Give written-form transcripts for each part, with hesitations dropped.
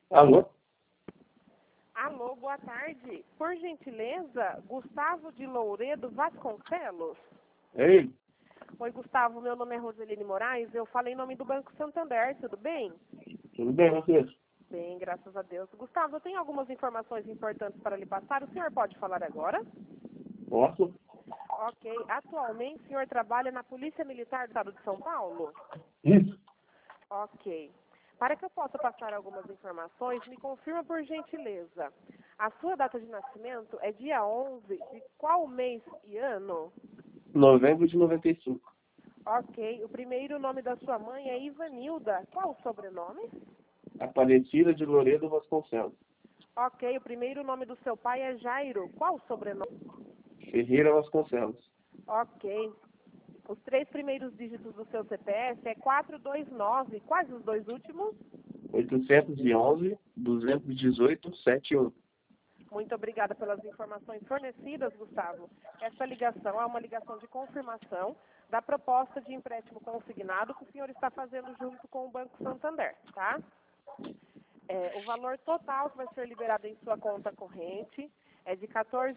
Alô? Alô, boa tarde. Por gentileza, Gustavo de Louredo Vasconcelos? Ei, Oi, Gustavo, meu nome é Roseline Moraes, eu falei em nome do Banco Santander, tudo bem? tudo bem, você? Bem, graças a Deus. Gustavo, eu tenho algumas informações importantes para lhe passar, o senhor pode falar agora? Posso? Ok. Atualmente, o senhor trabalha na Polícia Militar do Estado de São Paulo? Isso. Ok. Para que eu possa passar algumas informações, me confirma por gentileza. A sua data de nascimento é dia 11 de qual mês e ano? Novembro de 95. Ok. O primeiro nome da sua mãe é Ivanilda. Qual o sobrenome? Aparecida de Louredo Vasconcelos. Ok. O primeiro nome do seu pai é Jairo. Qual o sobrenome? Ferreira Vasconcelos. Ok. Os 3 primeiros dígitos do seu CPF é 429. Quais os 2 últimos? 811 218 71. Muito obrigada pelas informações fornecidas, Gustavo. Essa ligação é uma ligação de confirmação da proposta de empréstimo consignado que o senhor está fazendo junto com o Banco Santander, tá? O valor total que vai ser liberado em sua conta corrente é de R$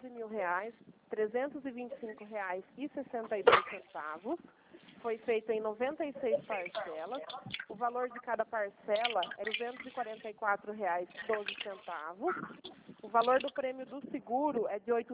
14.325,62. Foi feito em 96 parcelas. O valor de cada parcela é R$ 244,12. O valor do prêmio do seguro é de R$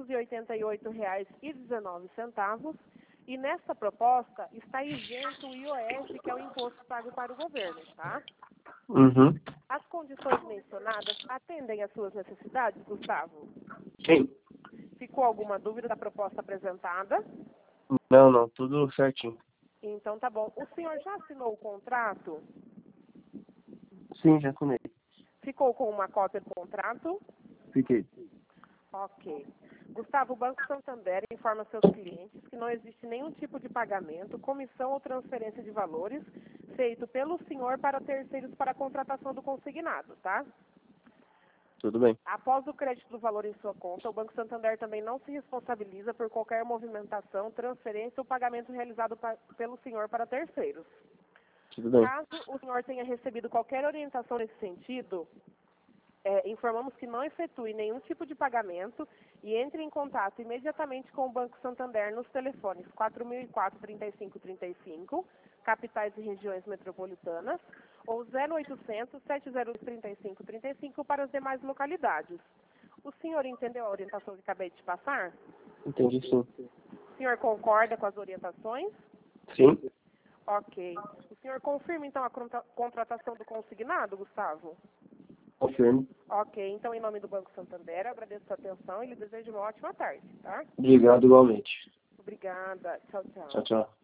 888,19. E nessa proposta está isento o IOF, que é o imposto pago para o governo, tá? Uhum. As condições mencionadas atendem às suas necessidades, Gustavo? Sim. Ficou alguma dúvida da proposta apresentada? Não, tudo certinho. Então tá bom. O senhor já assinou o contrato? Sim, já assinei. Ficou com uma cópia do contrato? Fiquei. Ok. Gustavo, o Banco Santander informa seus clientes que não existe nenhum tipo de pagamento, comissão ou transferência de valores feito pelo senhor para terceiros para a contratação do consignado, tá? Tudo bem. Após o crédito do valor em sua conta, o Banco Santander também não se responsabiliza por qualquer movimentação, transferência ou pagamento realizado pelo senhor para terceiros. Tudo bem. Caso o senhor tenha recebido qualquer orientação nesse sentido, informamos que não efetue nenhum tipo de pagamento e entre em contato imediatamente com o Banco Santander nos telefones 4004-3535, capitais e regiões metropolitanas, ou 0800-702-3535 para as demais localidades. O senhor entendeu a orientação que acabei de te passar? Entendi, sim. O senhor concorda com as orientações? Sim. Ok. O senhor confirma, então, a contratação do consignado, Gustavo? Confirmo. Ok. Então, em nome do Banco Santander, eu agradeço a sua atenção e lhe desejo uma ótima tarde, tá? Obrigado igualmente. Obrigada. Tchau, tchau. Tchau, tchau.